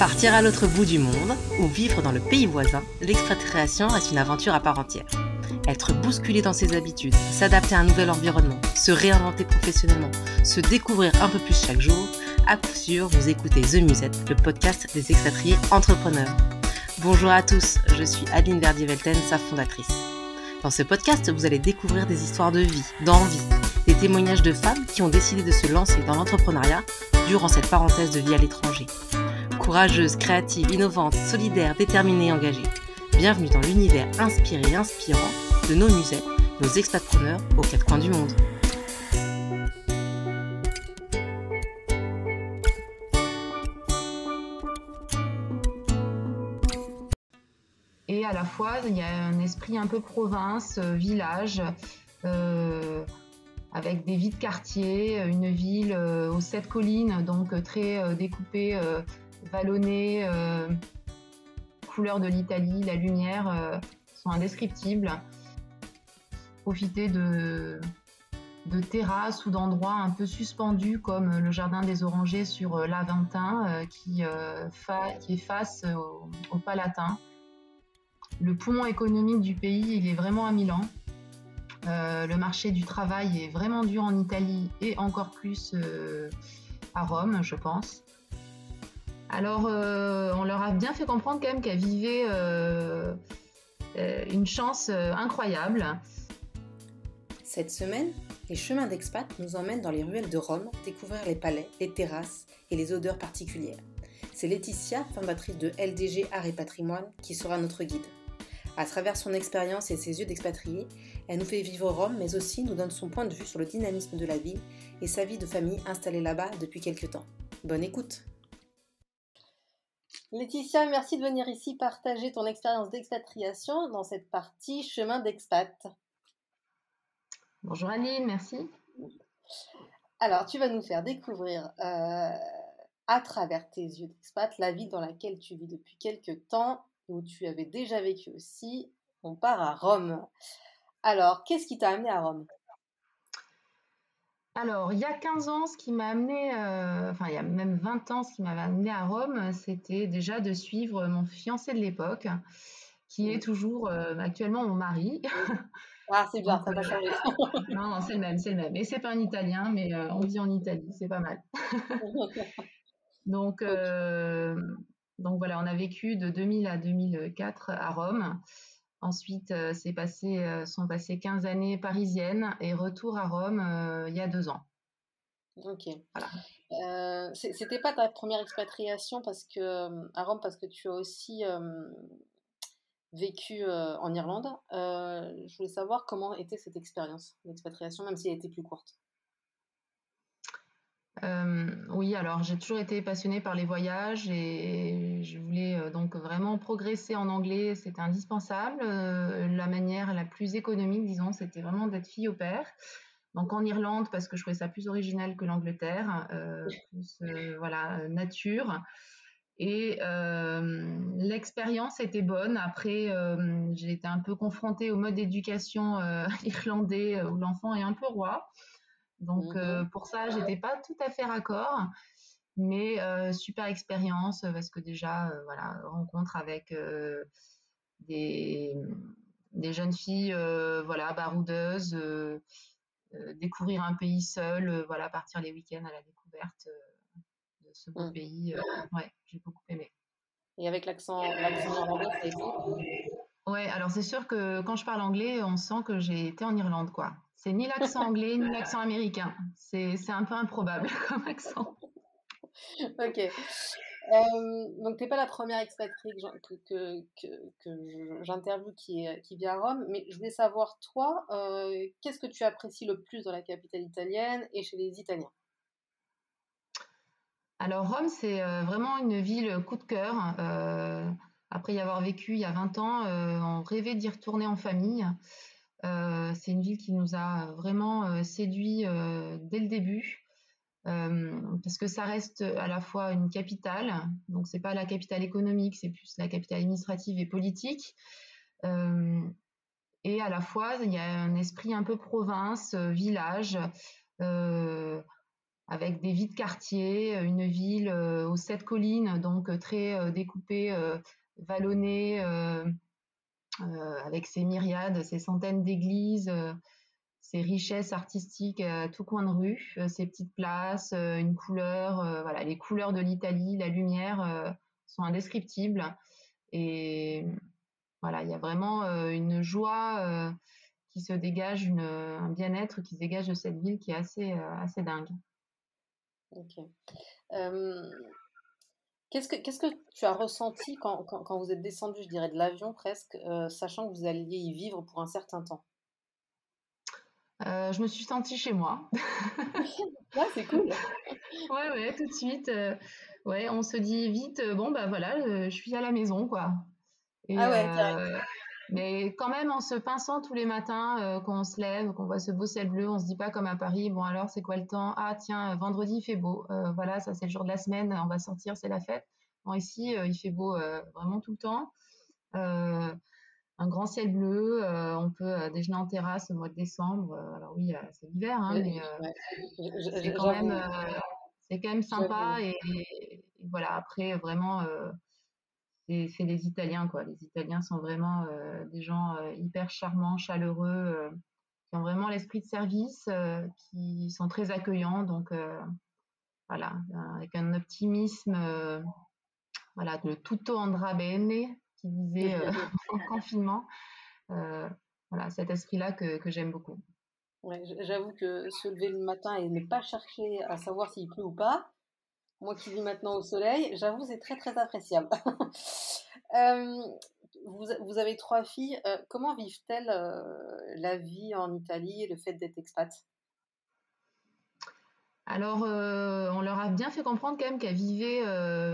Partir à l'autre bout du monde ou vivre dans le pays voisin, l'expatriation reste une aventure à part entière. Être bousculé dans ses habitudes, s'adapter à un nouvel environnement, se réinventer professionnellement, se découvrir un peu plus chaque jour, à coup sûr, vous écoutez The Musette, le podcast des expatriés entrepreneurs. Bonjour à tous, je suis Adeline Verdier-Velten, sa fondatrice. Dans ce podcast, vous allez découvrir des histoires de vie, d'envie, des témoignages de femmes qui ont décidé de se lancer dans l'entrepreneuriat durant cette parenthèse de vie à l'étranger. Courageuses, créatives, innovantes, solidaires, déterminées et engagées. Bienvenue dans l'univers inspiré et inspirant de nos musettes, nos expatpreneurs aux quatre coins du monde. Et à la fois, il y a un esprit un peu province, village, avec des vies de quartier, une ville aux 7 collines, donc très découpée, vallonnée, couleur de l'Italie, la lumière sont indescriptibles. Profiter de terrasses ou d'endroits un peu suspendus comme le jardin des Orangers sur l'Aventin qui est face au Palatin. Le poumon économique du pays, il est vraiment à Milan. Le marché du travail est vraiment dur en Italie et encore plus à Rome, je pense. Alors, on leur a bien fait comprendre quand même qu'elle vivait une chance incroyable. Cette semaine, les chemins d'expat nous emmènent dans les ruelles de Rome, découvrir les palais, les terrasses et les odeurs particulières. C'est Laetitia, fondatrice de LDG Art et Patrimoine, qui sera notre guide. À travers son expérience et ses yeux d'expatriée, elle nous fait vivre Rome, mais aussi nous donne son point de vue sur le dynamisme de la ville et sa vie de famille installée là-bas depuis quelques temps. Bonne écoute! Laetitia, merci de venir ici partager ton expérience d'expatriation dans cette partie chemin d'expat. Bonjour Aline, merci. Alors, tu vas nous faire découvrir à travers tes yeux d'expat la vie dans laquelle tu vis depuis quelques temps, où tu avais déjà vécu aussi. On part à Rome. Alors, qu'est-ce qui t'a amené à Rome ? Alors, il y a 15 ans, ce qui m'a amené, il y a même 20 ans, ce qui m'avait amené à Rome, c'était déjà de suivre mon fiancé de l'époque, qui est toujours actuellement mon mari. Ah, c'est bien, Donc, ça n'a pas changé. non, c'est le même. Et c'est pas un Italien, mais on vit en Italie, c'est pas mal. Donc, donc voilà, on a vécu de 2000 à 2004 à Rome. Ensuite, sont passées 15 années parisiennes et retour à Rome il y a 2 ans. Ok. Voilà. C'était pas ta première expatriation à Rome parce que tu as aussi vécu en Irlande. Je voulais savoir comment était cette expérience d'expatriation, même si elle était plus courte. Oui, alors j'ai toujours été passionnée par les voyages et je voulais donc vraiment progresser en anglais, c'était indispensable. La manière la plus économique, disons, c'était vraiment d'être fille au pair. Donc en Irlande, parce que je trouvais ça plus original que l'Angleterre, plus nature. Et l'expérience était bonne. Après, j'ai été un peu confrontée au mode d'éducation irlandais où l'enfant est un peu roi. Donc pour ça, j'étais pas tout à fait raccord, mais super expérience parce que déjà, rencontre avec des, des jeunes filles, baroudeuses, découvrir un pays seul, partir les week-ends à la découverte de ce beau pays. Ouais, j'ai beaucoup aimé. Et avec l'accent irlandais, ça a été ? Ouais, alors c'est sûr que quand je parle anglais, on sent que j'ai été en Irlande, quoi. C'est ni l'accent anglais, ni l'accent américain. C'est un peu improbable comme accent. Ok. Donc, t'es pas la première expatriée que j'interviewe qui vit à Rome, mais je voulais savoir, toi, qu'est-ce que tu apprécies le plus dans la capitale italienne et chez les Italiens ? Alors Rome, c'est vraiment une ville coup de cœur. Après y avoir vécu il y a 20 ans, on rêvait d'y retourner en famille. C'est une ville qui nous a vraiment séduit dès le début. Parce que ça reste à la fois une capitale, donc c'est pas la capitale économique, c'est plus la capitale administrative et politique. Et à la fois, il y a un esprit un peu province, village, avec des vies de quartier, une ville aux 7 collines, donc très découpée, vallonnée, avec ses myriades, ses centaines d'églises, ses richesses artistiques à tout coin de rue, ses petites places, une couleur, voilà, les couleurs de l'Italie, la lumière sont indescriptibles. Et voilà, il y a vraiment une joie qui se dégage, un bien-être qui se dégage de cette ville qui est assez dingue. Ok. Euh, qu'est-ce que tu as ressenti quand vous êtes descendu, je dirais, de l'avion presque, sachant que vous alliez y vivre pour un certain temps? Je me suis sentie chez moi. Ouais, c'est cool. Ouais, ouais, tout de suite. Ouais, on se dit vite, bon, bah voilà, je suis à la maison, quoi. Et Ah ouais, direct. mais quand même, en se pinçant tous les matins, quand on se lève, qu'on voit ce beau ciel bleu, on se dit pas comme à Paris, bon alors c'est quoi le temps? Ah tiens, vendredi il fait beau. Voilà, ça c'est le jour de la semaine, on va sortir, c'est la fête. Bon, ici, il fait beau vraiment tout le temps. Euh, un grand ciel bleu, on peut déjeuner en terrasse au mois de décembre. Alors oui, c'est l'hiver, hein, mais Ouais, c'est quand même, j'avoue, c'est quand même sympa. j'avoue. Et voilà, après vraiment. C'est les Italiens, quoi. Les Italiens sont vraiment des gens hyper charmants, chaleureux, qui ont vraiment l'esprit de service, qui sont très accueillants. Donc voilà, avec un optimisme, voilà, le tutto andrà bene, qui disait en confinement. Euh, voilà, cet esprit-là que j'aime beaucoup. Ouais, j'avoue que se lever le matin et ne pas chercher à savoir s'il pleut ou pas, moi qui vis maintenant au soleil, j'avoue, c'est très très appréciable. Euh, vous avez trois filles. Comment vivent-elles la vie en Italie et le fait d'être expat? Alors, on leur a bien fait comprendre quand même qu'elles vivaient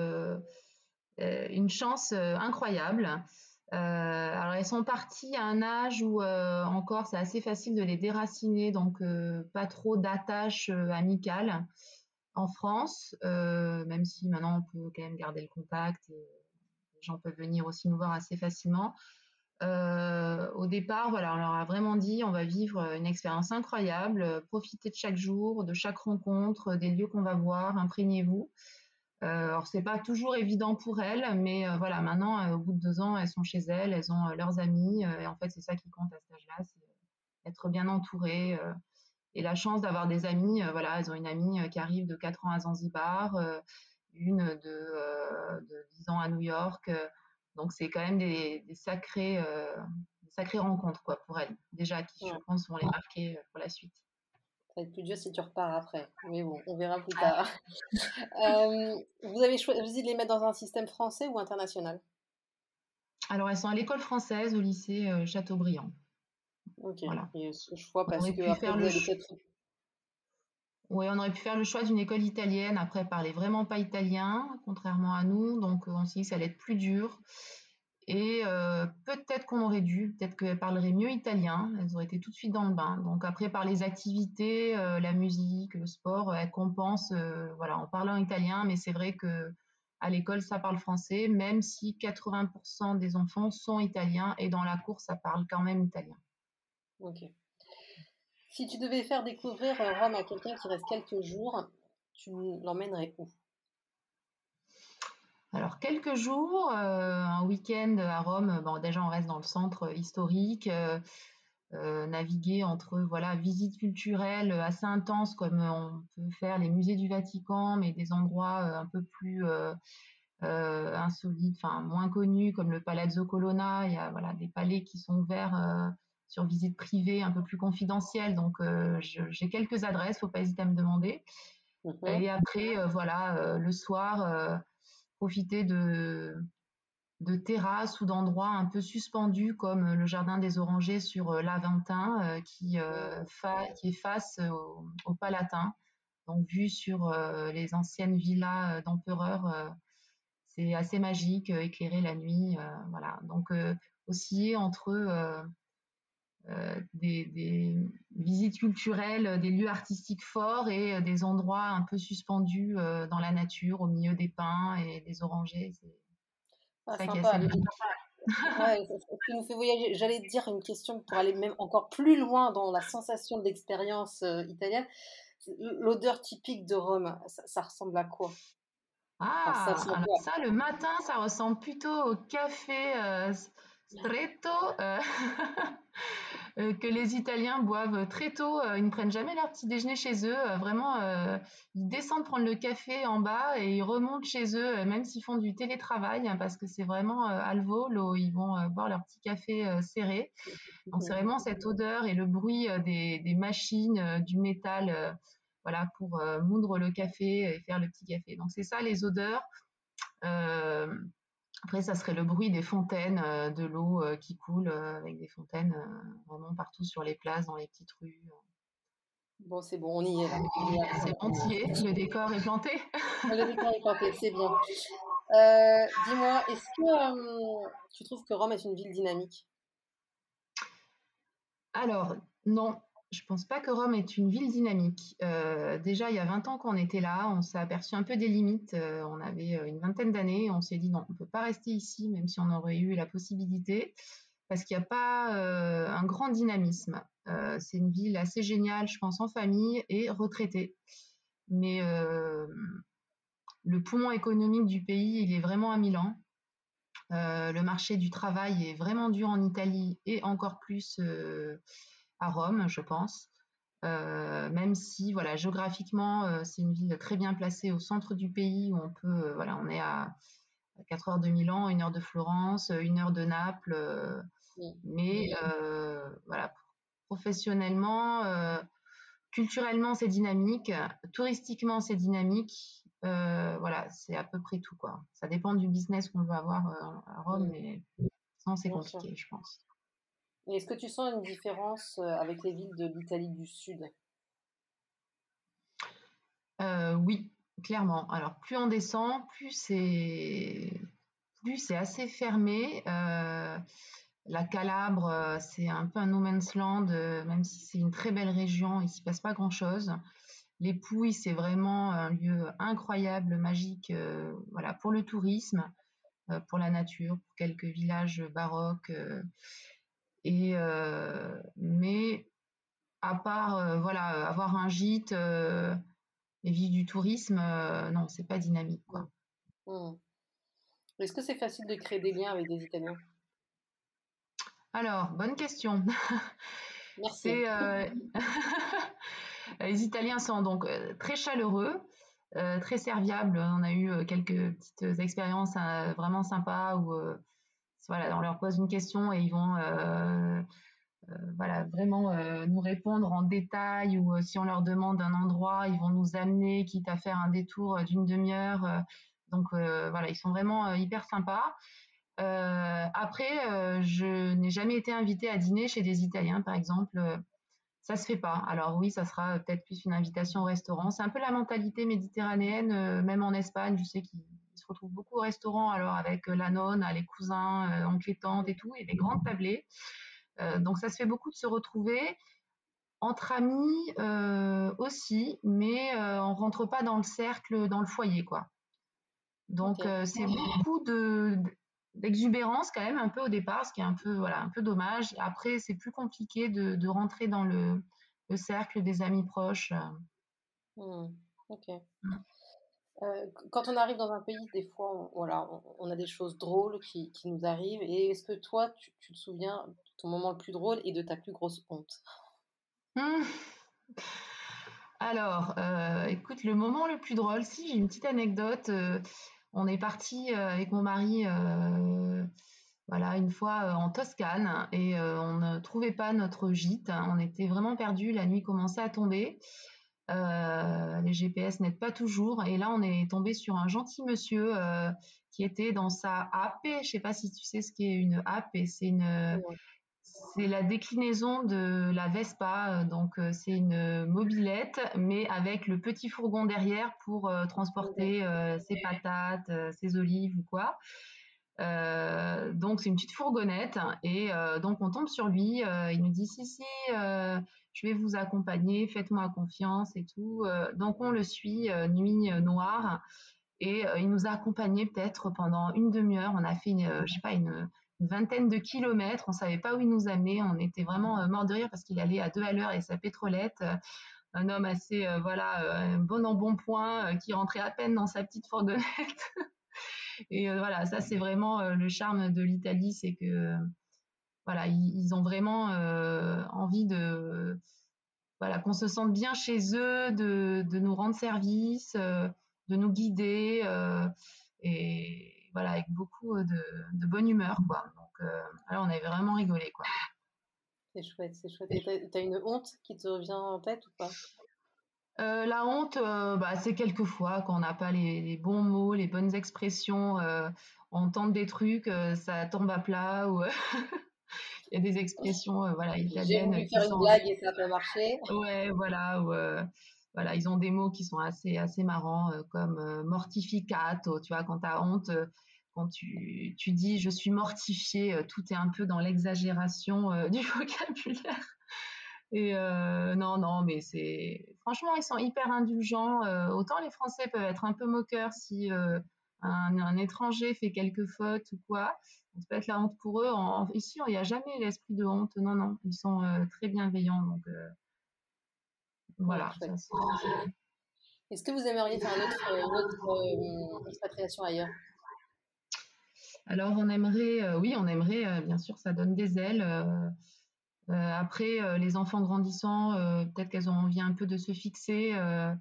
une chance incroyable. Alors elles sont parties à un âge où encore c'est assez facile de les déraciner, donc pas trop d'attaches amicales en France, même si maintenant on peut quand même garder le contact et les gens peuvent venir aussi nous voir assez facilement. Au départ, voilà, on leur a vraiment dit on va vivre une expérience incroyable, profitez de chaque jour, de chaque rencontre, des lieux qu'on va voir, imprégnez-vous. Alors c'est pas toujours évident pour elles, mais voilà, maintenant, au bout de 2 ans, elles sont chez elles, elles ont leurs amis, et en fait, c'est ça qui compte à cet âge-là, c'est être bien entourée. Et la chance d'avoir des amis, voilà, elles ont une amie qui arrive de 4 ans à Zanzibar, une de 10 ans à New York. Donc c'est quand même des sacrées rencontres quoi, pour elles, déjà, qui je Ouais, pense vont les marquer pour la suite. ça va être plus dur si tu repars après. Mais bon, on verra plus tard. Vous avez choisi de les mettre dans un système français ou international? Alors elles sont à l'école française au lycée Chateaubriand. Ok. Voilà. Et ce choix On parce aurait que pu après faire vous le allez peut-être. Ouais, on aurait pu faire le choix d'une école italienne. Après, elles parlaient vraiment pas italien, contrairement à nous. Donc, on s'est dit que ça allait être plus dur. Et peut-être qu'on aurait dû, peut-être qu'elles parleraient mieux italien. Elles auraient été tout de suite dans le bain. Donc, après, par les activités, la musique, le sport, elles compensent, voilà, en parlant italien. Mais c'est vrai que à l'école, ça parle français, même si 80% des enfants sont italiens. Et dans la cour, ça parle quand même italien. Ok. Si tu devais faire découvrir Rome à quelqu'un qui reste quelques jours, tu l'emmènerais où? Alors, quelques jours, un week-end à Rome, bon, déjà, on reste dans le centre historique, naviguer entre, voilà, visites culturelles assez intenses, comme on peut faire les musées du Vatican, mais des endroits un peu plus insolites, enfin, moins connus, comme le Palazzo Colonna. Il y a, voilà, des palais qui sont ouverts sur visite privée, un peu plus confidentielle. Donc, j'ai quelques adresses, faut pas hésiter à me demander. Mhm. Et après, voilà, le soir, profiter de terrasses ou d'endroits un peu suspendus comme le jardin des Orangers sur l'Aventin qui est face au Palatin. Donc vue sur les anciennes villas d'empereurs, c'est assez magique, éclairé la nuit. Voilà. Donc osciller entre des visites culturelles, des lieux artistiques forts et des endroits un peu suspendus dans la nature, au milieu des pins et des orangers. Ah, C'est ça qui est sympa. assez magique. Ouais, ça nous fait voyager. J'allais te dire une question pour aller même encore plus loin dans la sensation de l'expérience italienne. l'odeur typique de Rome, ça ressemble à quoi? Enfin, ça Ah, sent alors quoi? ça, le matin, ça ressemble plutôt au café stretto que les Italiens boivent très tôt. Ils ne prennent jamais leur petit déjeuner chez eux. Vraiment, ils descendent prendre le café en bas et ils remontent chez eux, même s'ils font du télétravail, hein, parce que c'est vraiment al volo. Ils vont boire leur petit café serré. Donc c'est vraiment cette odeur et le bruit des machines, du métal, voilà, pour moudre le café et faire le petit café. Donc c'est ça les odeurs. Euh, Après, ça serait le bruit des fontaines, de l'eau qui coule avec des fontaines vraiment partout sur les places, dans les petites rues. Bon, c'est bon, on y est là. On y est à C'est fond. entier, le décor est planté. Le décor est planté, c'est bien. Dis-moi, est-ce que tu trouves que Rome est une ville dynamique? Alors, non, je pense pas que Rome est une ville dynamique. Déjà, il y a 20 ans qu'on était là, on s'est aperçu un peu des limites. On avait une vingtaine d'années, on s'est dit non, on peut pas rester ici, même si on aurait eu la possibilité, parce qu'il n'y a pas un grand dynamisme. C'est une ville assez géniale, je pense, en famille et retraitée. Mais le poumon économique du pays, il est vraiment à Milan. Le marché du travail est vraiment dur en Italie et encore plus à Rome, je pense. Même si, voilà, géographiquement, c'est une ville très bien placée au centre du pays où on peut, voilà, on est à 4 heures de Milan, 1 heure de Florence, 1 heure de Naples. Mm. Mais voilà, professionnellement, culturellement, c'est dynamique. Touristiquement, c'est dynamique. Voilà, c'est à peu près tout, quoi. Ça dépend du business qu'on veut avoir à Rome, Mm. mais sinon, c'est Bien sûr. compliqué, je pense. Et est-ce que tu sens une différence avec les villes de l'Italie du Sud? Oui, clairement. Alors, plus on descend, plus c'est assez fermé. La Calabre, c'est un peu un no man's land, même si c'est une très belle région, il s'y passe pas grand-chose. Les Pouilles, c'est vraiment un lieu incroyable, magique, voilà, pour le tourisme, pour la nature, pour quelques villages baroques. Mais à part, voilà, avoir un gîte et vivre du tourisme, non, c'est pas dynamique, Mm. quoi. Mm. Est-ce que c'est facile de créer des liens avec des Italiens? Alors, bonne question. Merci. C'est Les Italiens sont donc très chaleureux, très serviables. On a eu quelques petites expériences vraiment sympas où voilà, on leur pose une question et ils vont voilà, vraiment nous répondre en détail ou si on leur demande un endroit, ils vont nous amener, quitte à faire un détour d'une demi-heure. Donc voilà, ils sont vraiment hyper sympas. Après, je n'ai jamais été invitée à dîner chez des Italiens, par exemple. Ça se fait pas. Alors oui, ça sera peut-être plus une invitation au restaurant. C'est un peu la mentalité méditerranéenne, même en Espagne, je sais qu'ils se retrouvent beaucoup au restaurant, alors avec la nonna, les cousins, oncles et tantes et tout, et des grandes tablées. Donc ça se fait beaucoup de se retrouver entre amis aussi, mais on rentre pas dans le cercle, dans le foyer, quoi. Ok. Donc c'est beaucoup d'exubérance quand même un peu au départ, ce qui est un peu voilà un peu dommage. Après c'est plus compliqué de rentrer dans le cercle des amis proches. Mm. Ok. Quand on arrive dans un pays, des fois, voilà, on a des choses drôles qui nous arrivent. Et est-ce que toi, tu te souviens de ton moment le plus drôle et de ta plus grosse honte? Hum. Alors, écoute, le moment le plus drôle, si j'ai une petite anecdote. On est parti avec mon mari, voilà, une fois en Toscane et on ne trouvait pas notre gîte. On était vraiment perdus. La nuit commençait à tomber. Les GPS n'aident pas toujours. Et là, on est tombé sur un gentil monsieur qui était dans sa app. Je sais pas si tu sais ce qu'est une app. Et Non. c'est la déclinaison de la Vespa. Donc, c'est une mobilette, mais avec le petit fourgon derrière pour Ok. transporter ses patates, ses olives ou quoi. Donc c'est une petite fourgonnette et donc on tombe sur lui. Il nous dit si, je vais vous accompagner, faites-moi confiance et tout. Donc on le suit nuit noire et il nous a accompagnés peut-être pendant une demi-heure. On a fait je sais pas une vingtaine de kilomètres. On savait pas où il nous amenait. On était vraiment morts de rire parce qu'il allait à 2 à l'heure et sa pétrolette. un homme assez, un bon embonpoint, qui rentrait à peine dans sa petite fourgonnette. Et voilà, ça c'est vraiment le charme de l'Italie, c'est que voilà, ils ont vraiment envie de voilà qu'on se sente bien chez eux, de nous rendre service, de nous guider et voilà avec beaucoup de bonne humeur quoi. Donc là on avait vraiment rigolé quoi. C'est chouette, c'est chouette. Et t'as une honte qui te revient en tête ou pas? La honte, c'est quelquefois quand on n'a pas les bons mots, les bonnes expressions, on tente des trucs, ça tombe à plat ou il y a des expressions voilà J'ai italiennes voulu qui faire une sont blague et ça n'a pas marché. ouais voilà ou voilà ils ont des mots qui sont assez marrants comme mortificato, tu vois quand tu as honte, quand tu dis je suis mortifié, tout est un peu dans l'exagération du vocabulaire. Et non, non, mais c'est franchement, ils sont hyper indulgents. Autant les Français peuvent être un peu moqueurs si un étranger fait quelques fautes ou quoi. Ça peut être la honte pour eux. Ici, il n'y a jamais l'esprit de honte. Non, non, ils sont très bienveillants. Donc Ouais, voilà. chouette. Est-ce que vous aimeriez faire une autre expatriation ailleurs? Alors on aimerait, oui, on aimerait, bien sûr, ça donne des ailes. Après, les enfants grandissant, peut-être qu'elles ont envie un peu de se fixer.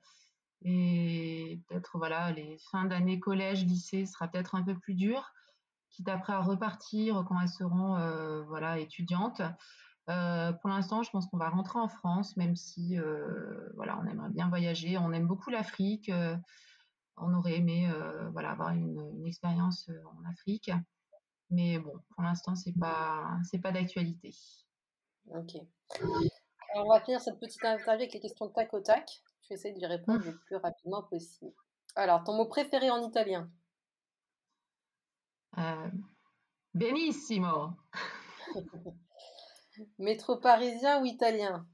Et peut-être voilà les fins d'année collège, lycée sera peut-être un peu plus dur, quitte après à repartir quand elles seront voilà étudiantes. Pour l'instant, je pense qu'on va rentrer en France, même si voilà on aimerait bien voyager. On aime beaucoup l'Afrique. On aurait aimé voilà avoir une expérience en Afrique, mais bon pour l'instant c'est pas d'actualité. Ok. Alors, on va finir cette petite interview avec les questions tac au tac. Je vais essayer d'y répondre le plus rapidement possible. Alors, ton mot préféré en italien? Euh, benissimo. Métro parisien ou italien?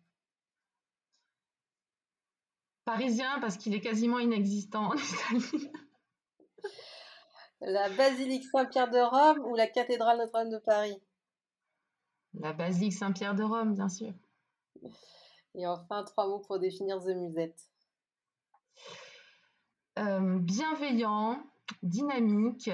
Parisien parce qu'il est quasiment inexistant en Italie. La basilique Saint-Pierre de Rome ou la cathédrale Notre-Dame de Paris? La basilique Saint-Pierre de Rome, bien sûr. Et enfin, 3 mots pour définir The Musette. Bienveillant, dynamique,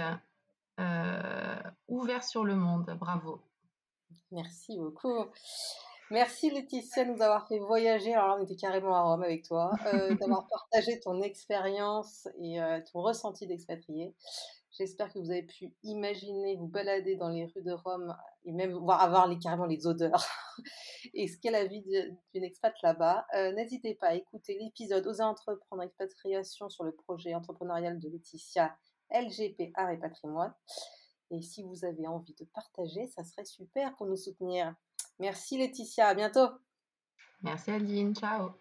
ouvert sur le monde. Bravo. Merci beaucoup. Merci Laetitia de nous avoir fait voyager. Alors là, on était carrément à Rome avec toi, d'avoir partagé ton expérience et ton ressenti d'expatrié. J'espère que vous avez pu imaginer vous balader dans les rues de Rome et même voir avoir carrément les odeurs et ce qu'est la vie d'une expat là-bas. N'hésitez pas à écouter l'épisode Oser entreprendre expatriation sur le projet entrepreneurial de Laetitia, LGP Art et Patrimoine. Et si vous avez envie de partager, ça serait super pour nous soutenir. Merci Laetitia, à bientôt. Merci Aline, ciao.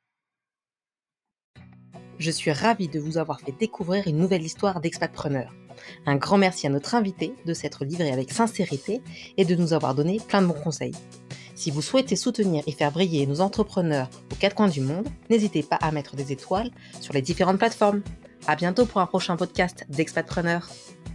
Je suis ravie de vous avoir fait découvrir une nouvelle histoire d'expatpreneur. Un grand merci à notre invité de s'être livré avec sincérité et de nous avoir donné plein de bons conseils. Si vous souhaitez soutenir et faire briller nos entrepreneurs aux quatre coins du monde, n'hésitez pas à mettre des étoiles sur les différentes plateformes. À bientôt pour un prochain podcast d'Expatpreneur.